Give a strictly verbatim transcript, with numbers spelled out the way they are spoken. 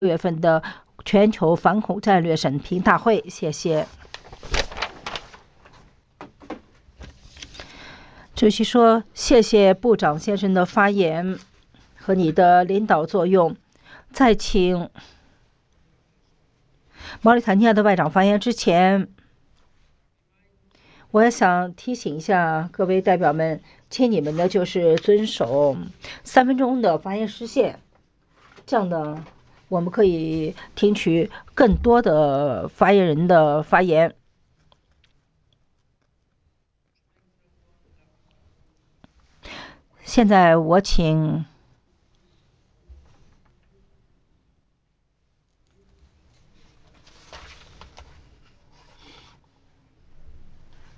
六月份的全球反恐战略审评大会。谢谢。主席说：“谢谢部长先生的发言和你的领导作用。”在请毛里塔尼亚的外长发言之前，我也想提醒一下各位代表们，请你们呢就是遵守三分钟的发言时限，这样呢，我们可以听取更多的发言人的发言。现在我请